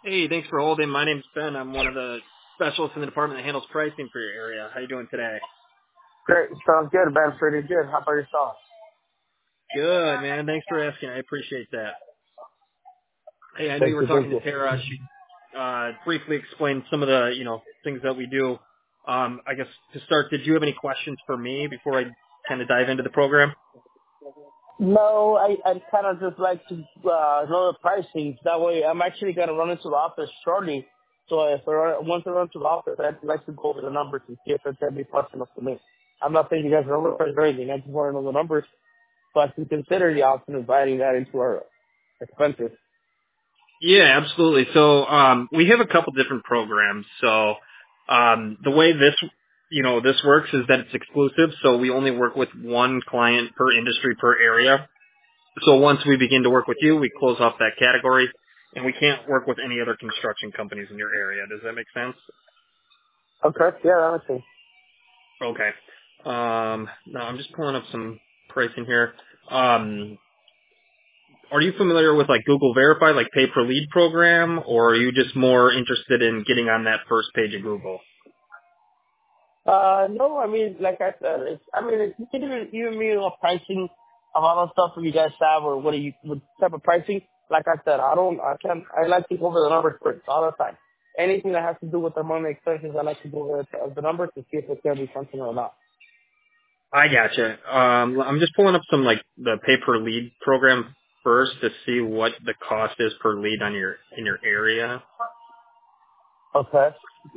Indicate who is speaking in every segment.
Speaker 1: Hey, thanks for holding. My name's Ben. I'm one of the specialists in the department that handles pricing for your area. How you doing today?
Speaker 2: Great. Sounds good, Ben. Pretty good. How about yourself?
Speaker 1: Good, man. Thanks for asking. I appreciate that. Hey, I know you
Speaker 2: Thank
Speaker 1: were
Speaker 2: you.
Speaker 1: talking
Speaker 2: Thank
Speaker 1: to
Speaker 2: you.
Speaker 1: Tara. She briefly explained some of the, things that we do. I guess to start, did you have any questions for me before I kind of dive into the program?
Speaker 2: No, I kind of just like to know the pricing. That way, I'm actually going to run into the office shortly. So once I run to the office, I'd like to go over the numbers and see if it's going to be possible for me. I'm not saying you guys are overpriced or anything. I just want to know the numbers. But to consider the option of adding that into our expenses.
Speaker 1: Yeah, absolutely. So we have a couple different programs. So the way this works is that it's exclusive. So we only work with one client per industry per area. So once we begin to work with you, we close off that category, and we can't work with any other construction companies in your area. Does that make sense?
Speaker 2: Okay. Yeah, that makes sense.
Speaker 1: Okay. Now I'm just pulling up some pricing here. Are you familiar with like Google Verify, like pay per lead program, or are you just more interested in getting on that first page of Google?
Speaker 2: No, I mean, like I said, if you can even me a pricing of all the stuff that you guys have, or what type of pricing, like I said, I like to go over the numbers first all the time. Anything that has to do with the money expenses, I like to go over the numbers to see if it's going to be something or not.
Speaker 1: I gotcha. I'm just pulling up some like the pay per lead program first to see what the cost is per lead on in your area.
Speaker 2: Okay.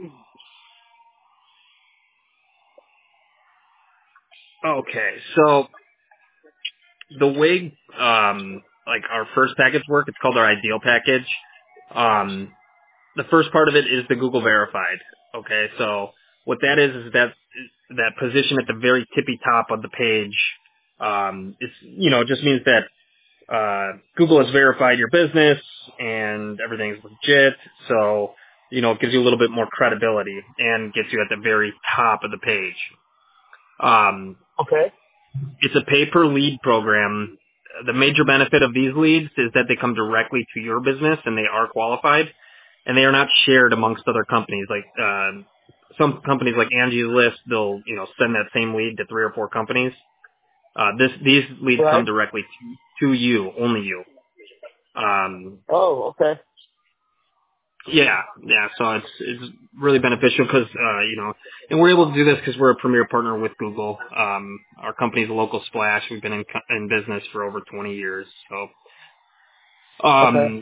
Speaker 1: Okay, so the way like our first package work, it's called our ideal package. The first part of it is the Google verified. Okay, so what that is that position at the very tippy top of the page. It's it just means that Google has verified your business and everything's legit. So it gives you a little bit more credibility and gets you at the very top of the page. Um,
Speaker 2: Okay.
Speaker 1: it's a pay per lead program. The major benefit of these leads is that they come directly to your business and they are qualified and they are not shared amongst other companies. Like some companies like Angie's List, they'll send that same lead to 3 or 4 companies. These leads come
Speaker 2: Right.
Speaker 1: directly to you, only you. Um,
Speaker 2: Oh, okay.
Speaker 1: yeah. So it's really beneficial because and we're able to do this because we're a premier partner with Google. Our company's a local splash. We've been in business for over 20 years. So,
Speaker 2: Okay.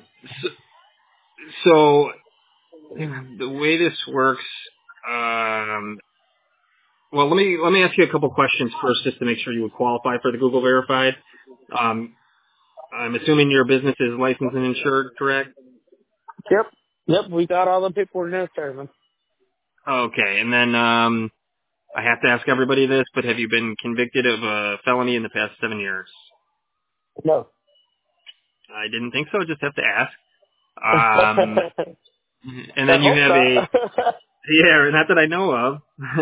Speaker 1: so the way this works, um, well, let me ask you a couple questions first, just to make sure you would qualify for the Google Verified. Um, I'm assuming your business is licensed and insured, correct?
Speaker 2: Yep. Yep. We got all the paperwork necessary, man.
Speaker 1: Okay, and then I have to ask everybody this, but have you been convicted of a felony in the past 7 years?
Speaker 2: No.
Speaker 1: I didn't think so. Just have to ask. Um,
Speaker 2: I
Speaker 1: and then you
Speaker 2: hope
Speaker 1: have a
Speaker 2: not.
Speaker 1: yeah, not that I know of.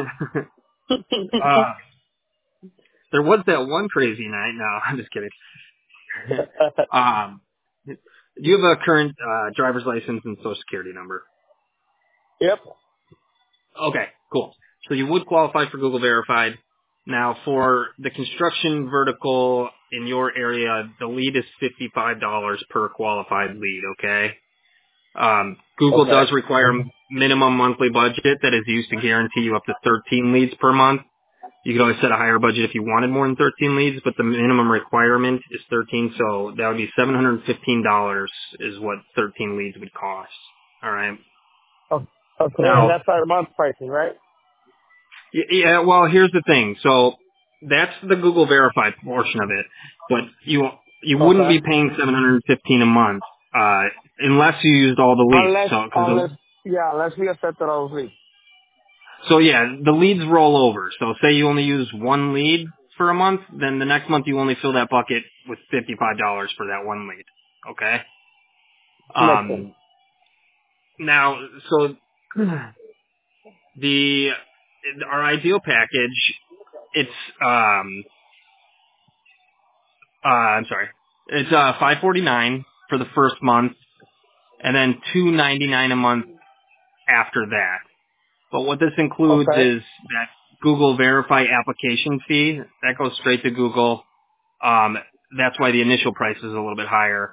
Speaker 1: uh, there was that one crazy night. No, I'm just kidding. Um, do you have a current driver's license and social security number?
Speaker 2: Yep.
Speaker 1: Okay, cool. So you would qualify for Google Verified. Now, for the construction vertical in your area, the lead is $55 per qualified lead, okay? Google
Speaker 2: Okay.
Speaker 1: does require a minimum monthly budget that is used to guarantee you up to 13 leads per month. You could always set a higher budget if you wanted more than 13 leads, but the minimum requirement is 13, so that would be $715 is what 13 leads would cost. All right.
Speaker 2: Oh, okay, and
Speaker 1: Now,
Speaker 2: that's our month pricing, right?
Speaker 1: yeah, well, here's the thing. So that's the Google Verified portion of it, but you wouldn't
Speaker 2: Okay.
Speaker 1: be paying 715 a month unless you used all the leads.
Speaker 2: Unless we accept all those leads.
Speaker 1: So yeah, the leads roll over. So say you only use one lead for a month, then the next month you only fill that bucket with $55 for that one lead. Okay.
Speaker 2: Makes sense.
Speaker 1: Um, now, so the our ideal package, it's I'm sorry, it's $549 for the first month. and then $2.99 a month after that. But what this includes
Speaker 2: Okay.
Speaker 1: is that Google Verify application fee. That goes straight to Google. That's why the initial price is a little bit higher.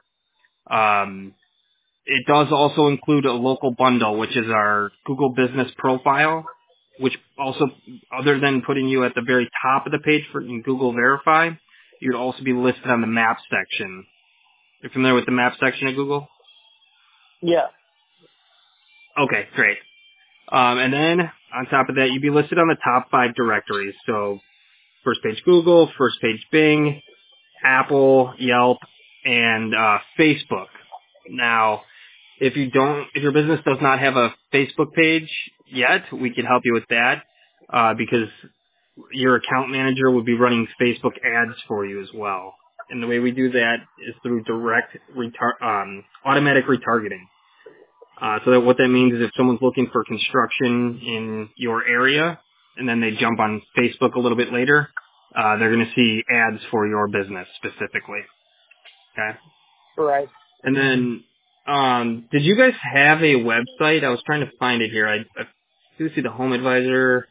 Speaker 1: It does also include a local bundle, which is our Google Business Profile, which also, other than putting you at the very top of the page for in Google Verify, you'd also be listed on the Maps section. You're familiar with the Maps section of Google?
Speaker 2: Yeah.
Speaker 1: Okay, great. And then on top of that, you'd be listed on the top 5 directories. So first page Google, first page Bing, Apple, Yelp, and Facebook. Now, if your business does not have a Facebook page yet, we can help you with that because your account manager would be running Facebook ads for you as well. And the way we do that is through direct automatic retargeting. So that what that means is if someone's looking for construction in your area and then they jump on Facebook a little bit later, they're going to see ads for your business specifically. Okay.
Speaker 2: Right.
Speaker 1: And then, did you guys have a website? I was trying to find it here. I do see the Home Advisor.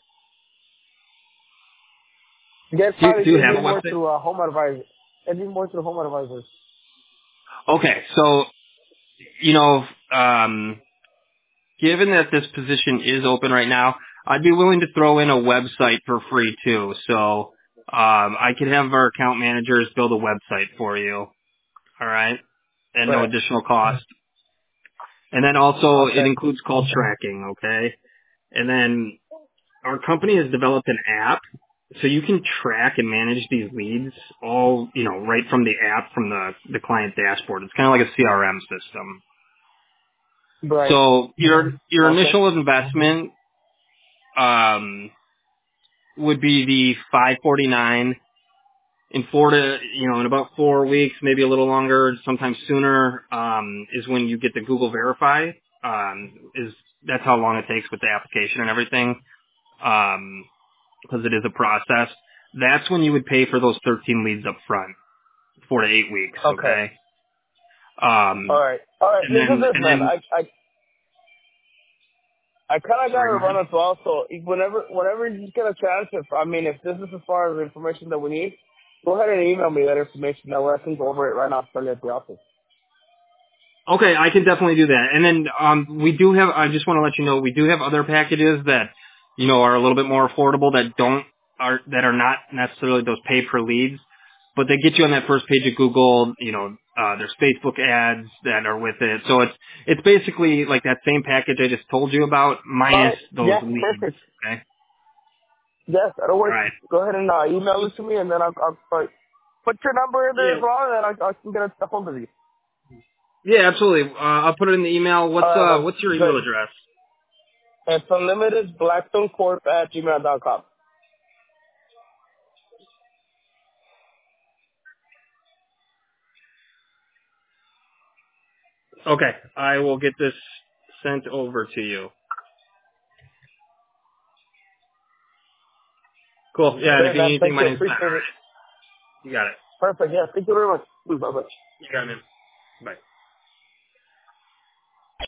Speaker 2: Yes,
Speaker 1: Do
Speaker 2: probably
Speaker 1: you
Speaker 2: it'd
Speaker 1: have
Speaker 2: be
Speaker 1: a
Speaker 2: more
Speaker 1: website?
Speaker 2: through Home Advisor. It'd be more through Home Advisors.
Speaker 1: Okay, so, given that this position is open right now, I'd be willing to throw in a website for free too. So, I could have our account managers build a website for you. All right. At no
Speaker 2: Right.
Speaker 1: additional cost. And then also it
Speaker 2: Okay.
Speaker 1: includes call tracking. Okay. And then our company has developed an app so you can track and manage these leads all, right from the app, from the client dashboard. It's kind of like a CRM system.
Speaker 2: Right.
Speaker 1: So your
Speaker 2: Okay.
Speaker 1: initial investment, would be the $549 in about 4 weeks, maybe a little longer, sometimes sooner, is when you get the Google Verify. That's how long it takes with the application and everything. Because it is a process. That's when you would pay for those 13 leads up front, 4 to 8 weeks,
Speaker 2: Okay.
Speaker 1: okay?
Speaker 2: All right. All right.
Speaker 1: And
Speaker 2: Listen to
Speaker 1: then,
Speaker 2: this, man. I kind of got
Speaker 1: sorry,
Speaker 2: to
Speaker 1: go
Speaker 2: run
Speaker 1: ahead.
Speaker 2: as well. So whenever you get a chance, if this is as far as the information that we need, go ahead and email me that information. That way I can go over it right now, starting at the office.
Speaker 1: Okay, I can definitely do that. And then, I just want to let you know, we do have other packages that, are a little bit more affordable that are not necessarily those pay per leads, but they get you on that first page of Google, there's Facebook ads that are with it. So it's basically like that same package I just told you about
Speaker 2: All
Speaker 1: minus
Speaker 2: right.
Speaker 1: those
Speaker 2: Yes,
Speaker 1: leads.
Speaker 2: perfect.
Speaker 1: Okay?
Speaker 2: Yes, that'll
Speaker 1: All
Speaker 2: work.
Speaker 1: right.
Speaker 2: Go ahead and email it to me, and then I'll put your number in there
Speaker 1: Yeah.
Speaker 2: as well, and then I can get a hold of you.
Speaker 1: Yeah, absolutely. I'll put it in the email.
Speaker 2: Man.
Speaker 1: What's your email
Speaker 2: Good.
Speaker 1: address?
Speaker 2: It's unlimited blackstonecorp@gmail.com.
Speaker 1: Okay. I will get this sent over to you. Cool. Yeah, and if
Speaker 2: Great,
Speaker 1: you need
Speaker 2: man.
Speaker 1: anything,
Speaker 2: Thank
Speaker 1: my
Speaker 2: you.
Speaker 1: name's Matt.
Speaker 2: Appreciate
Speaker 1: All
Speaker 2: it.
Speaker 1: right. You got it.
Speaker 2: Perfect. Yeah. Thank you very much. Bye-bye.
Speaker 1: You got it, man. Bye.